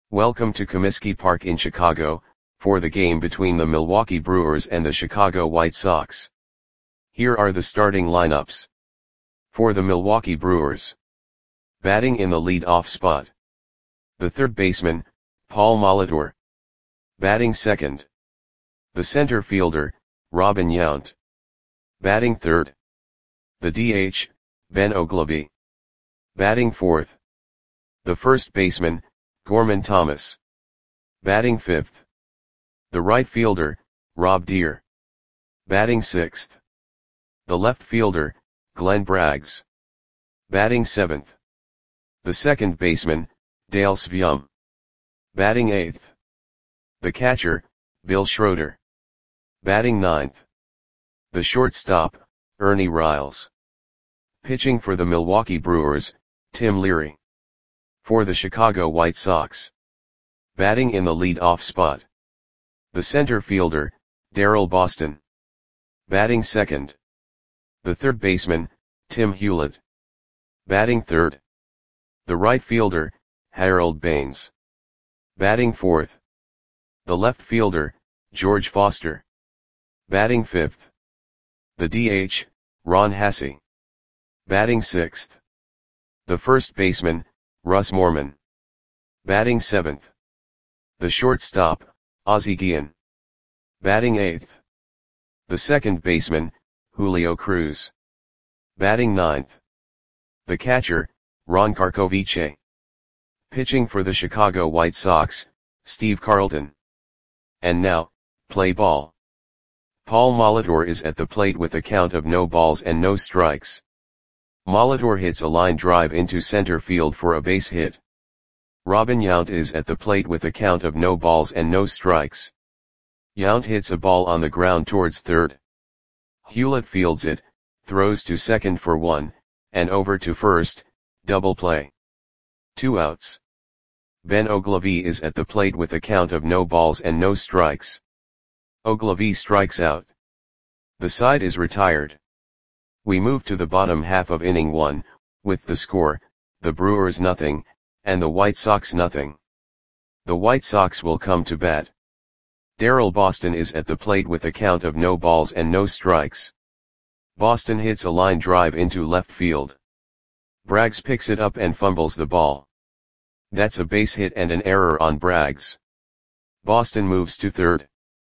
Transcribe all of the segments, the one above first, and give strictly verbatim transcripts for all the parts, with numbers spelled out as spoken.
Welcome to Comiskey Park in Chicago, for the game between the Milwaukee Brewers and the Chicago White Sox. Here are the starting lineups. For the Milwaukee Brewers. Batting in the lead-off spot. The third baseman, Paul Molitor. Batting second. The center fielder, Robin Yount. Batting third. The D H, Ben Oglivie. Batting fourth. The first baseman, Gorman Thomas. Batting fifth. The right fielder, Rob Deer. Batting sixth. The left fielder, Glenn Braggs. Batting seventh. The second baseman, Dale Sveum. Batting eighth. The catcher, Bill Schroeder. Batting ninth. The shortstop, Ernie Riles. Pitching for the Milwaukee Brewers, Tim Leary. For the Chicago White Sox. Batting in the lead-off spot. The center fielder, Darryl Boston. Batting second. The third baseman, Tim Hewlett. Batting third. The right fielder, Harold Baines. Batting fourth. The left fielder, George Foster. Batting fifth. The D H, Ron Hassey. Batting sixth. The first baseman, Russ Morman. Batting seventh. The shortstop, Ozzie Guillen. Batting eighth. The second baseman, Julio Cruz. Batting ninth. The catcher, Ron Karkovice. Pitching for the Chicago White Sox, Steve Carlton. And now, play ball. Paul Molitor is at the plate with a count of no balls and no strikes. Molitor hits a line drive into center field for a base hit. Robin Yount is at the plate with a count of no balls and no strikes. Yount hits a ball on the ground towards third. Hewlett fields it, throws to second for one, and over to first, double play. Two outs. Ben Oglivie is at the plate with a count of no balls and no strikes. Oglivie strikes out. The side is retired. We move to the bottom half of inning one, with the score, the Brewers nothing, and the White Sox nothing. The White Sox will come to bat. Darryl Boston is at the plate with a count of no balls and no strikes. Boston hits a line drive into left field. Braggs picks it up and fumbles the ball. That's a base hit and an error on Braggs. Boston moves to third.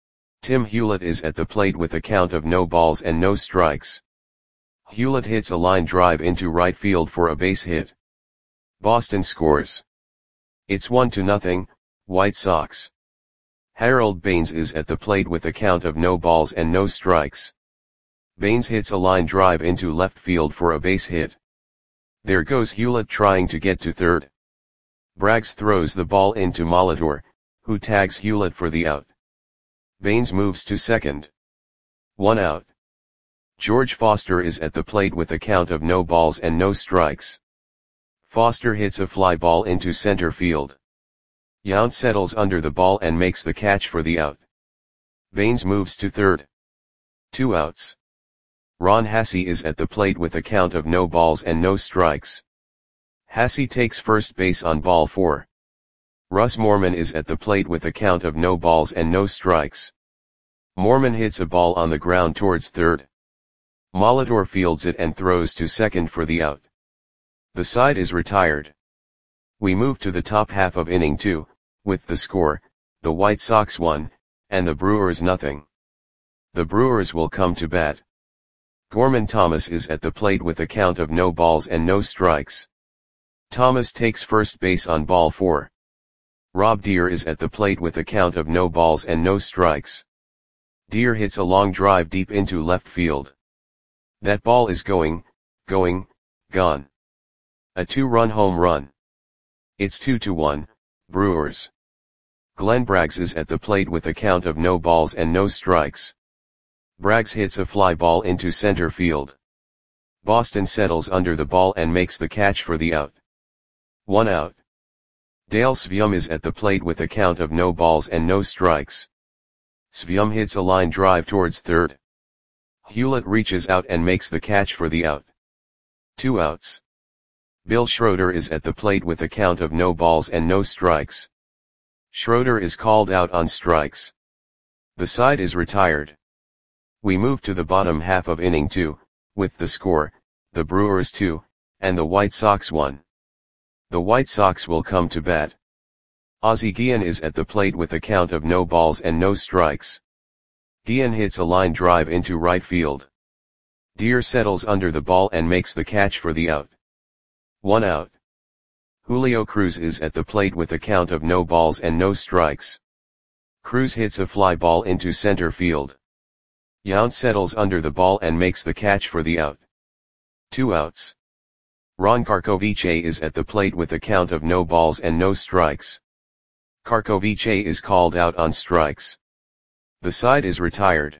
Tim Hewlett is at the plate with a count of no balls and no strikes. Hewlett hits a line drive into right field for a base hit. Boston scores. It's one to nothing, White Sox. Harold Baines is at the plate with a count of no balls and no strikes. Baines hits a line drive into left field for a base hit. There goes Hewlett trying to get to third. Braggs throws the ball into Molitor, who tags Hewlett for the out. Baines moves to second. One out. George Foster is at the plate with a count of no balls and no strikes. Foster hits a fly ball into center field. Yount settles under the ball and makes the catch for the out. Baines moves to third. Two outs. Ron Hassey is at the plate with a count of no balls and no strikes. Hassey takes first base on ball four. Russ Morman is at the plate with a count of no balls and no strikes. Morman hits a ball on the ground towards third. Molitor fields it and throws to second for the out. The side is retired. We move to the top half of inning two, with the score, the White Sox one, and the Brewers nothing. The Brewers will come to bat. Gorman Thomas is at the plate with a count of no balls and no strikes. Thomas takes first base on ball four. Rob Deer is at the plate with a count of no balls and no strikes. Deer hits a long drive deep into left field. That ball is going, going, gone. A two-run home run. It's two to one, Brewers. Glenn Braggs is at the plate with a count of no balls and no strikes. Braggs hits a fly ball into center field. Boston settles under the ball and makes the catch for the out. One out. Dale Sveum is at the plate with a count of no balls and no strikes. Sveum hits a line drive towards third. Hewlett reaches out and makes the catch for the out. Two outs. Bill Schroeder is at the plate with a count of no balls and no strikes. Schroeder is called out on strikes. The side is retired. We move to the bottom half of inning two, with the score, the Brewers two, and the White Sox one. The White Sox will come to bat. Ozzie Guillen is at the plate with a count of no balls and no strikes. Guillen hits a line drive into right field. Deer settles under the ball and makes the catch for the out. One out. Julio Cruz is at the plate with a count of no balls and no strikes. Cruz hits a fly ball into center field. Yount settles under the ball and makes the catch for the out. Two outs. Ron Karkovice is at the plate with a count of no balls and no strikes. Karkovice is called out on strikes. The side is retired.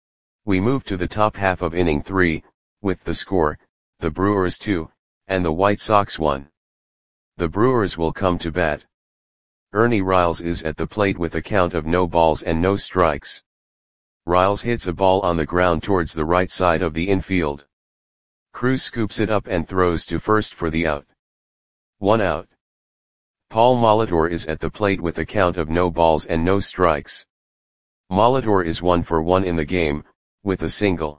We move to the top half of inning three, with the score, the Brewers two, and the White Sox one. The Brewers will come to bat. Ernie Riles is at the plate with a count of no balls and no strikes. Riles hits a ball on the ground towards the right side of the infield. Cruz scoops it up and throws to first for the out. One out. Paul Molitor is at the plate with a count of no balls and no strikes. Molitor is one for one in the game, with a single.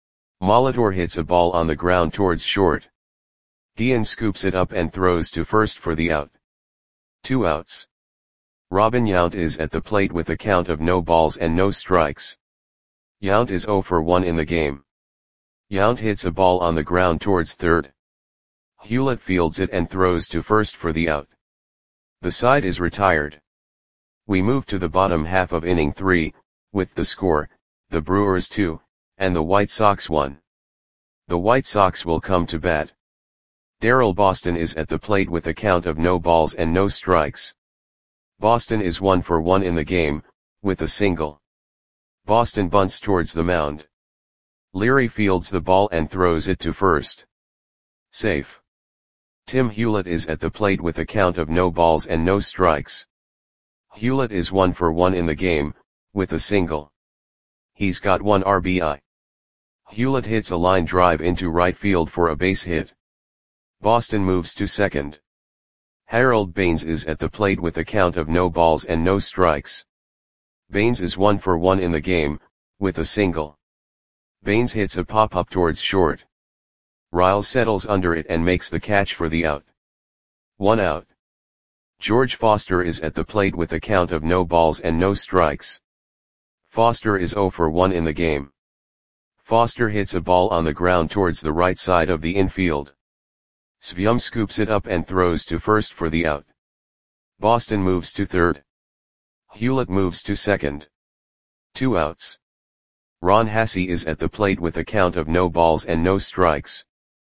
Molitor hits a ball on the ground towards short. Guillen scoops it up and throws to first for the out. Two outs. Robin Yount is at the plate with a count of no balls and no strikes. Yount is zero for one in the game. Yount hits a ball on the ground towards third. Hewlett fields it and throws to first for the out. The side is retired. We move to the bottom half of inning three, with the score, the Brewers two, and the White Sox one. The White Sox will come to bat. Darrell Boston is at the plate with a count of no balls and no strikes. Boston is one for one in the game, with a single. Boston bunts towards the mound. Leary fields the ball and throws it to first. Safe. Tim Hewlett is at the plate with a count of no balls and no strikes. Hewlett is one for one in the game, with a single. He's got one R B I. Hewlett hits a line drive into right field for a base hit. Boston moves to second. Harold Baines is at the plate with a count of no balls and no strikes. Baines is one for one in the game, with a single. Baines hits a pop-up towards short. Riles settles under it and makes the catch for the out. One out. George Foster is at the plate with a count of no balls and no strikes. Foster is zero for one in the game. Foster hits a ball on the ground towards the right side of the infield. Svium scoops it up and throws to first for the out. Boston moves to third. Hewlett moves to second. Two outs. Ron Hassey is at the plate with a count of no balls and no strikes.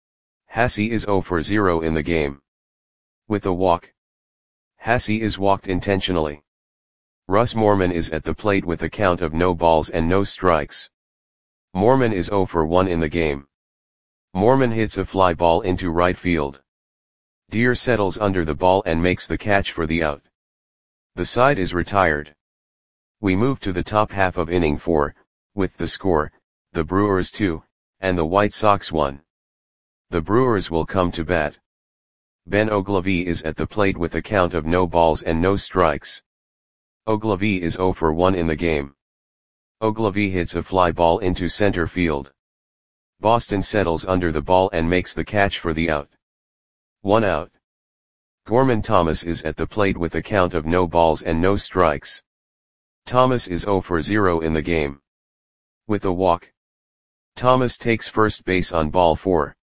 Hassey is zero for zero in the game. With a walk. Hassey is walked intentionally. Russ Moorman is at the plate with a count of no balls and no strikes. Moorman is zero for one in the game. Moorman hits a fly ball into right field. Deer settles under the ball and makes the catch for the out. The side is retired. We move to the top half of inning four, with the score, the Brewers two, and the White Sox one. The Brewers will come to bat. Ben Oglivie is at the plate with a count of no balls and no strikes. Oglivie is zero for one in the game. Oglivie hits a fly ball into center field. Boston settles under the ball and makes the catch for the out. One out. Gorman Thomas is at the plate with a count of no balls and no strikes. Thomas is zero for zero in the game. With a walk. Thomas takes first base on ball four.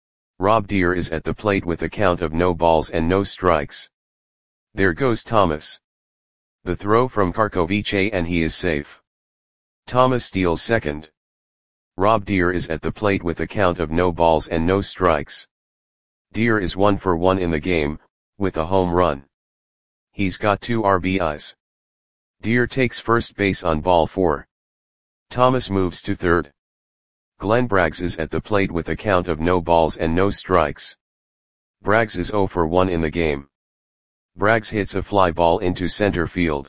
Rob Deer is at the plate with a count of no balls and no strikes. There goes Thomas. The throw from Karkovice and he is safe. Thomas steals second. Rob Deer is at the plate with a count of no balls and no strikes. Deer is one for one in the game, with a home run. He's got two R B Is. Deer takes first base on ball four. Thomas moves to third. Glenn Braggs is at the plate with a count of no balls and no strikes. Braggs is zero for one in the game. Braggs hits a fly ball into center field.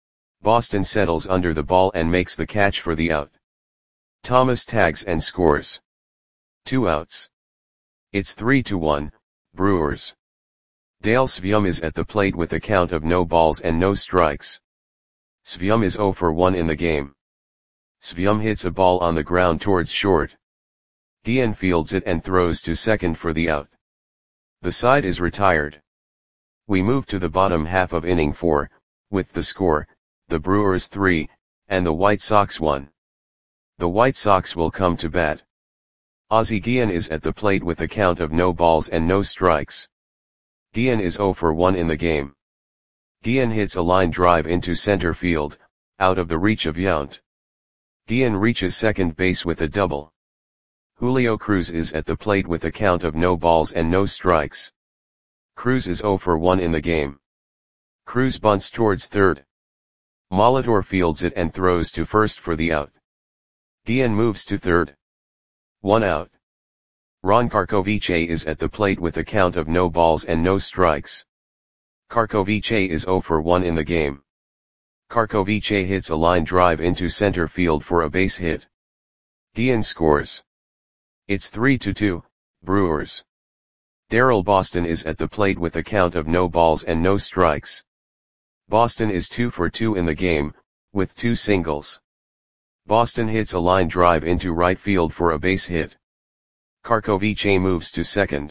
Boston settles under the ball and makes the catch for the out. Thomas tags and scores. Two outs. It's three to one, Brewers. Dale Svium is at the plate with a count of no balls and no strikes. Svium is zero for one in the game. Svium hits a ball on the ground towards short. Gian fields it and throws to second for the out. The side is retired. We move to the bottom half of inning four, with the score, the Brewers three, and the White Sox one. The White Sox will come to bat. Ozzie Guillen is at the plate with a count of no balls and no strikes. Guillen is zero for one in the game. Guillen hits a line drive into center field, out of the reach of Yount. Guillen reaches second base with a double. Julio Cruz is at the plate with a count of no balls and no strikes. Cruz is zero for one in the game. Cruz bunts towards third. Molitor fields it and throws to first for the out. Guillen moves to third. One out. Ron Karkovice is at the plate with a count of no balls and no strikes. Karkovice is zero for one in the game. Karkovice hits a line drive into center field for a base hit. Guillen scores. It's three to two, Brewers. Darryl Boston is at the plate with a count of no balls and no strikes. Boston is two for two in the game, with two singles. Boston hits a line drive into right field for a base hit. Karkovice moves to second.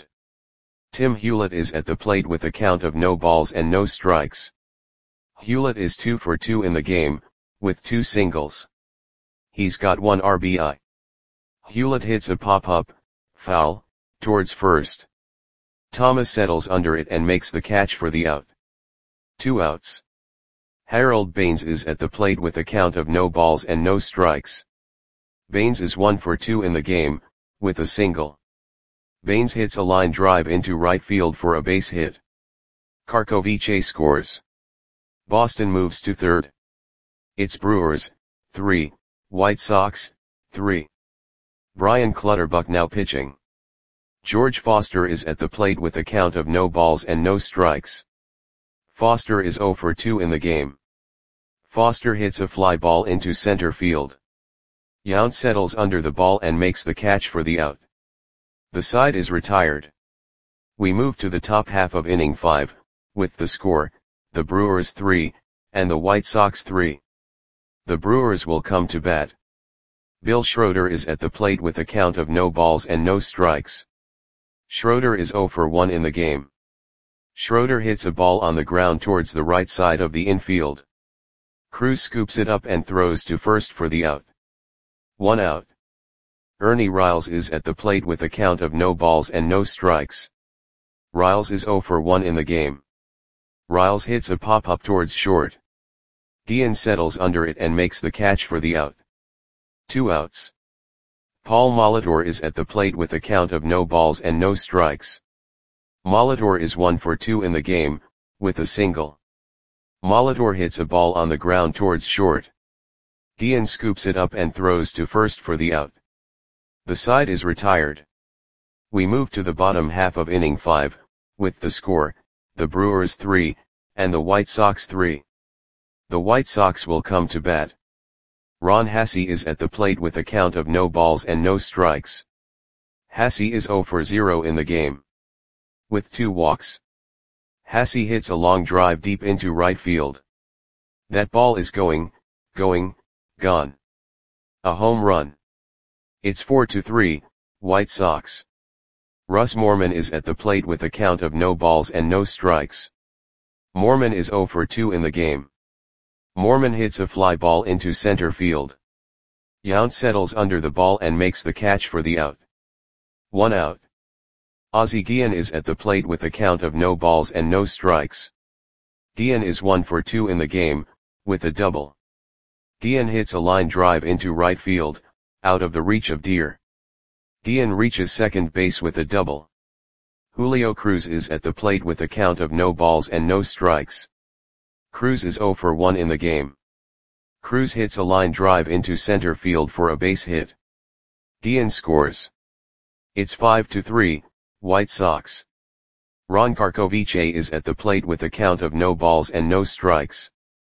Tim Hewlett is at the plate with a count of no balls and no strikes. Hewlett is two for two in the game, with two singles. He's got one R B I. Hewlett hits a pop-up, foul, towards first. Thomas settles under it and makes the catch for the out. Two outs. Harold Baines is at the plate with a count of no balls and no strikes. Baines is one for two in the game, with a single. Baines hits a line drive into right field for a base hit. Karkovice scores. Boston moves to third. It's Brewers, three, White Sox, three. Brian Clutterbuck now pitching. George Foster is at the plate with a count of no balls and no strikes. Foster is zero for two in the game. Foster hits a fly ball into center field. Yount settles under the ball and makes the catch for the out. The side is retired. We move to the top half of inning five, with the score, the Brewers three, and the White Sox three. The Brewers will come to bat. Bill Schroeder is at the plate with a count of no balls and no strikes. Schroeder is zero for one in the game. Schroeder hits a ball on the ground towards the right side of the infield. Cruz scoops it up and throws to first for the out. One out. Ernie Riles is at the plate with a count of no balls and no strikes. Riles is zero for one in the game. Riles hits a pop-up towards short. Guillen settles under it and makes the catch for the out. Two outs. Paul Molitor is at the plate with a count of no balls and no strikes. Molitor is one for two in the game, with a single. Molitor hits a ball on the ground towards short. Guillen scoops it up and throws to first for the out. The side is retired. We move to the bottom half of inning five, with the score, the Brewers three, and the White Sox three. The White Sox will come to bat. Ron Hassey is at the plate with a count of no balls and no strikes. Hassey is zero for zero in the game. With two walks. Hassey hits a long drive deep into right field. That ball is going, going, gone. A home run. It's four to three, White Sox. Russ Moorman is at the plate with a count of no balls and no strikes. Moorman is zero for two in the game. Moorman hits a fly ball into center field. Yount settles under the ball and makes the catch for the out. One out. Ozzie Guillen is at the plate with a count of no balls and no strikes. Guillen is one for two in the game, with a double. Guillen hits a line drive into right field, out of the reach of Deer. Guillen reaches second base with a double. Julio Cruz is at the plate with a count of no balls and no strikes. Cruz is zero for one in the game. Cruz hits a line drive into center field for a base hit. Guillen scores. It's five to three, White Sox. Ron Karkovice is at the plate with a count of no balls and no strikes.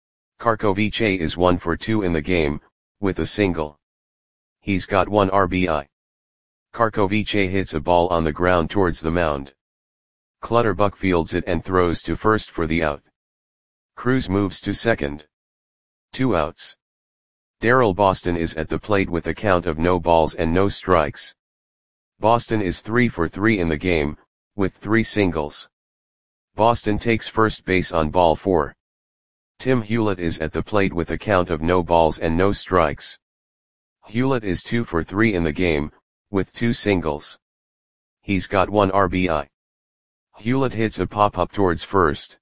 Karkovice is one for two in the game, with a single. He's got one R B I. Karkovice hits a ball on the ground towards the mound. Clutterbuck fields it and throws to first for the out. Cruz moves to second. Two outs. Darrell Boston is at the plate with a count of no balls and no strikes. Boston is three for three in the game, with three singles. Boston takes first base on ball four. Tim Hewlett is at the plate with a count of no balls and no strikes. Hewlett is two for three in the game, with two singles. He's got one R B I. Hewlett hits a pop-up towards first.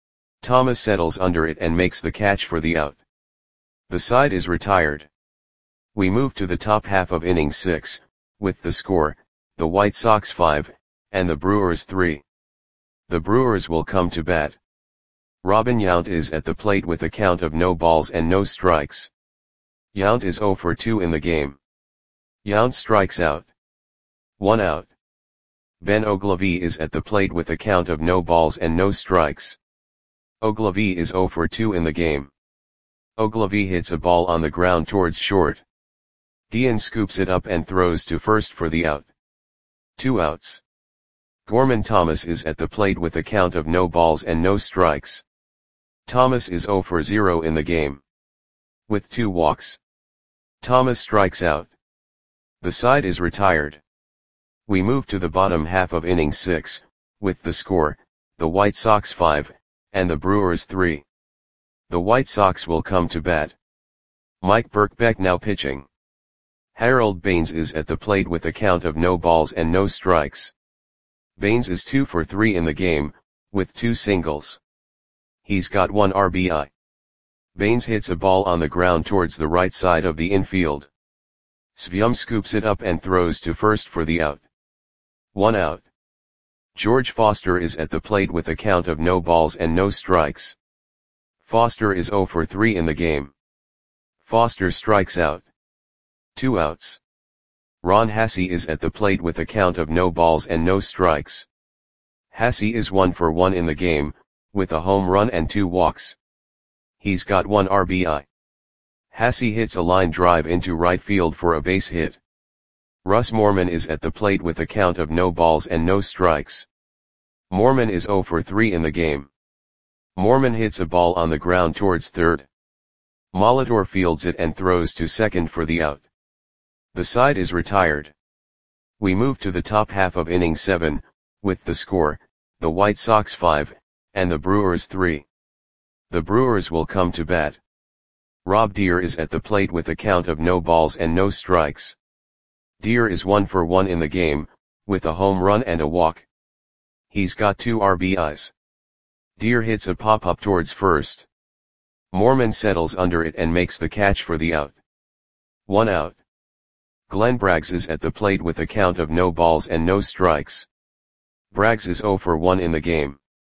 Thomas settles under it and makes the catch for the out. The side is retired. We move to the top half of inning six, with the score, the White Sox five, and the Brewers three. The Brewers will come to bat. Robin Yount is at the plate with a count of no balls and no strikes. Yount is zero for two in the game. Yount strikes out. One out. Ben Oglivie is at the plate with a count of no balls and no strikes. Oglivie is zero for two in the game. Oglivie hits a ball on the ground towards short. Guillen scoops it up and throws to first for the out. Two outs. Gorman Thomas is at the plate with a count of no balls and no strikes. Thomas is zero for zero in the game. With two walks. Thomas strikes out. The side is retired. We move to the bottom half of inning six, with the score, the White Sox five, and the Brewers three. The White Sox will come to bat. Mike Birkbeck now pitching. Harold Baines is at the plate with a count of no balls and no strikes. Baines is two for three in the game, with two singles. He's got one R B I. Baines hits a ball on the ground towards the right side of the infield. Svium scoops it up and throws to first for the out. One out. George Foster is at the plate with a count of no balls and no strikes. Foster is zero for three in the game. Foster strikes out. Two outs. Ron Hassey is at the plate with a count of no balls and no strikes. Hassey is one for one in the game, with a home run and two walks. He's got one R B I. Hassey hits a line drive into right field for a base hit. Russ Moorman is at the plate with a count of no balls and no strikes. Moorman is zero for three in the game. Moorman hits a ball on the ground towards third. Molitor fields it and throws to second for the out. The side is retired. We move to the top half of inning seven, with the score, the White Sox five, and the Brewers three. The Brewers will come to bat. Rob Deer is at the plate with a count of no balls and no strikes. Deer is one for one in the game, with a home run and a walk. He's got two R B Is. Deer hits a pop-up towards first. Moorman settles under it and makes the catch for the out. One out. Glenn Braggs is at the plate with a count of no balls and no strikes. Braggs is zero for one in the game.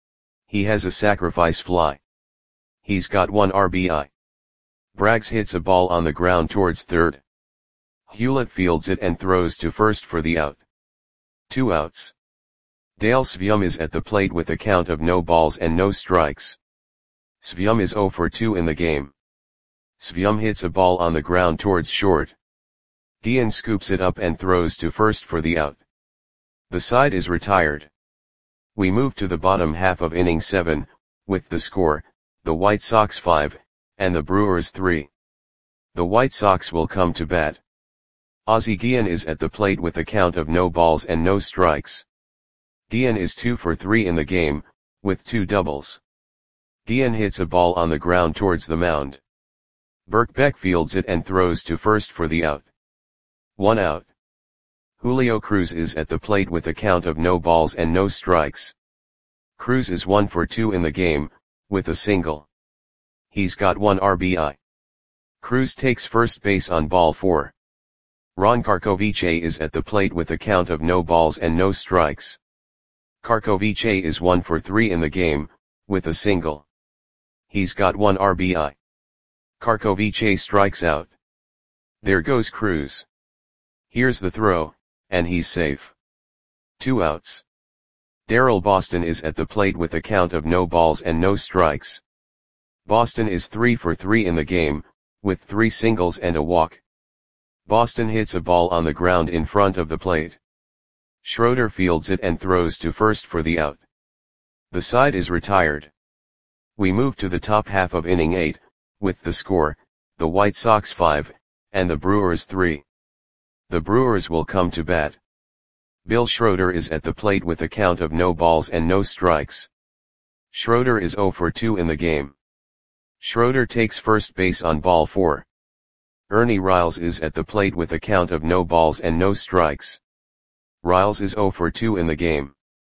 He has a sacrifice fly. He's got one R B I. Braggs hits a ball on the ground towards third. Hewlett fields it and throws to first for the out. Two outs. Dale Svium is at the plate with a count of no balls and no strikes. Svium is zero for two in the game. Svium hits a ball on the ground towards short. Guillen scoops it up and throws to first for the out. The side is retired. We move to the bottom half of inning seven, with the score, the White Sox five, and the Brewers three. The White Sox will come to bat. Ozzie Guillen is at the plate with a count of no balls and no strikes. Guillen is two for three in the game, with two doubles. Guillen hits a ball on the ground towards the mound. Birkbeck fields it and throws to first for the out. One out. Julio Cruz is at the plate with a count of no balls and no strikes. Cruz is one for two in the game, with a single. He's got one R B I. Cruz takes first base on ball four. Ron Karkovice is at the plate with a count of no balls and no strikes. Karkovice is one for three in the game, with a single. He's got one R B I. Karkovice strikes out. There goes Cruz. Here's the throw, and he's safe. Two outs. Darrell Boston is at the plate with a count of no balls and no strikes. Boston is three for three in the game, with three singles and a walk. Boston hits a ball on the ground in front of the plate. Schroeder fields it and throws to first for the out. The side is retired. We move to the top half of inning eight, with the score, the White Sox five, and the Brewers three. The Brewers will come to bat. Bill Schroeder is at the plate with a count of no balls and no strikes. Schroeder is oh for two in the game. Schroeder takes first base on ball four. Ernie Riles is at the plate with a count of no balls and no strikes. Riles is oh for two in the game.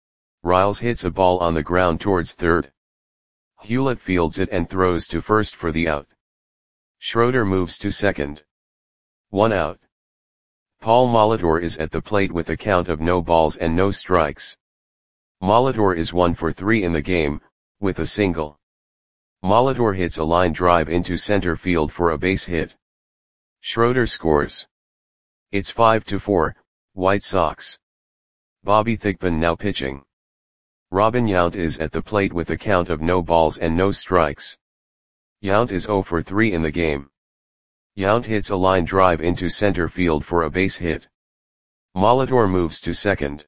Riles hits a ball on the ground towards third. Hewlett fields it and throws to first for the out. Schroeder moves to second. One out. Paul Molitor is at the plate with a count of no balls and no strikes. Molitor is one for three in the game, with a single. Molitor hits a line drive into center field for a base hit. Schroeder scores. It's five to four, White Sox. Bobby Thigpen now pitching. Robin Yount is at the plate with a count of no balls and no strikes. Yount is oh for three in the game. Yount hits a line drive into center field for a base hit. Molitor moves to second.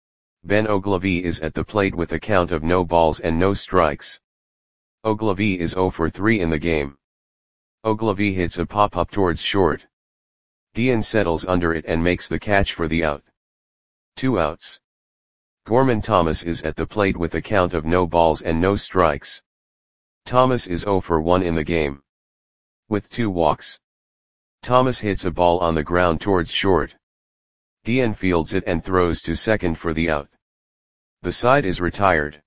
Ben Oglivie is at the plate with a count of no balls and no strikes. Oglivie is oh for three in the game. Oglivie hits a pop-up towards short. Dian settles under it and makes the catch for the out. Two outs. Gorman Thomas is at the plate with a count of no balls and no strikes. Thomas is oh for one in the game. With two walks. Thomas hits a ball on the ground towards short. Dian fields it and throws to second for the out. The side is retired.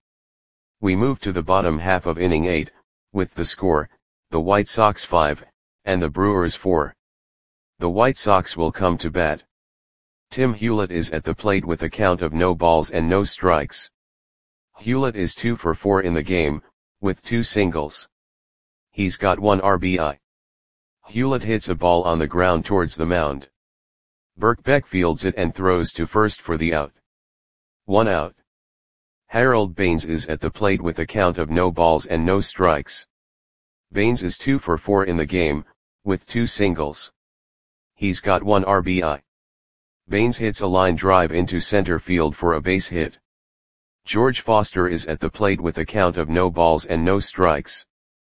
We move to the bottom half of inning eight, with the score, the White Sox five, and the Brewers four. The White Sox will come to bat. Tim Hewlett is at the plate with a count of no balls and no strikes. Hewlett is two for four in the game, with two singles. He's got one R B I. Hewlett hits a ball on the ground towards the mound. Birkbeck fields it and throws to first for the out. One out. Harold Baines is at the plate with a count of no balls and no strikes. Baines is two for four in the game, with two singles. He's got one R B I. Baines hits a line drive into center field for a base hit. George Foster is at the plate with a count of no balls and no strikes.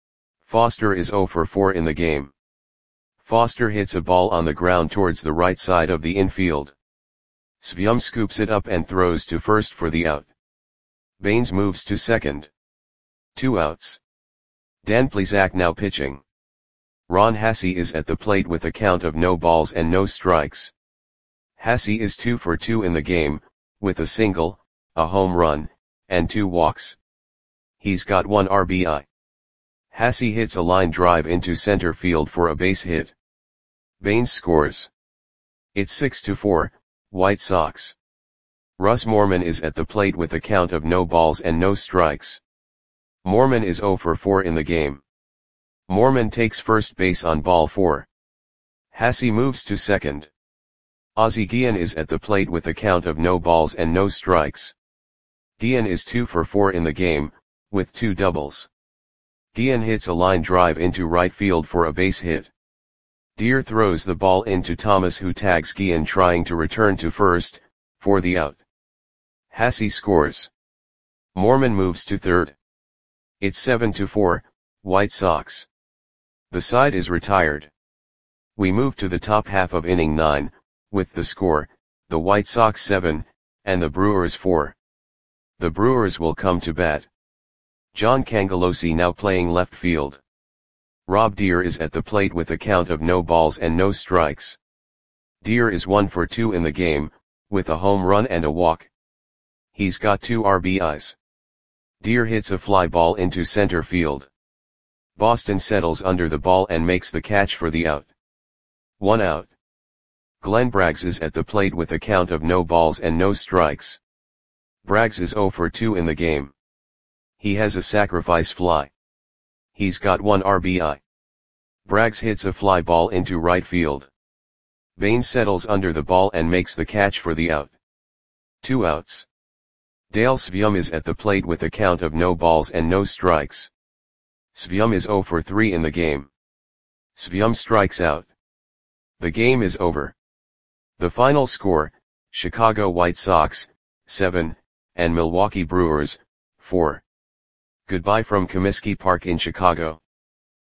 Foster is oh for four in the game. Foster hits a ball on the ground towards the right side of the infield. Svium scoops it up and throws to first for the out. Baines moves to second. Two outs. Dan Plesac now pitching. Ron Hassey is at the plate with a count of no balls and no strikes. Hassey is two for two in the game, with a single, a home run, and two walks. He's got one R B I. Hassey hits a line drive into center field for a base hit. Baines scores. It's six to four, White Sox. Russ Moorman is at the plate with a count of no balls and no strikes. Moorman is oh for four in the game. Moorman takes first base on ball four. Hassey moves to second. Ozzie Guillen is at the plate with a count of no balls and no strikes. Guillen is two for four in the game, with two doubles. Guillen hits a line drive into right field for a base hit. Deere throws the ball into Thomas, who tags Guillen trying to return to first, for the out. Hassey scores. Moorman moves to third. It's seven to four, White Sox. The side is retired. We move to the top half of inning nine, with the score, the White Sox seven, and the Brewers four. The Brewers will come to bat. John Cangelosi now playing left field. Rob Deere is at the plate with a count of no balls and no strikes. Deere is one for two in the game, with a home run and a walk. He's got two R B Is. Deere hits a fly ball into center field. Boston settles under the ball and makes the catch for the out. One out. Glenn Braggs is at the plate with a count of no balls and no strikes. Braggs is oh for two in the game. He has a sacrifice fly. He's got one R B I. Braggs hits a fly ball into right field. Baines settles under the ball and makes the catch for the out. Two outs. Dale Svium is at the plate with a count of no balls and no strikes. Svium is oh for three in the game. Svium strikes out. The game is over. The final score, Chicago White Sox, seven, and Milwaukee Brewers, four. Goodbye from Comiskey Park in Chicago.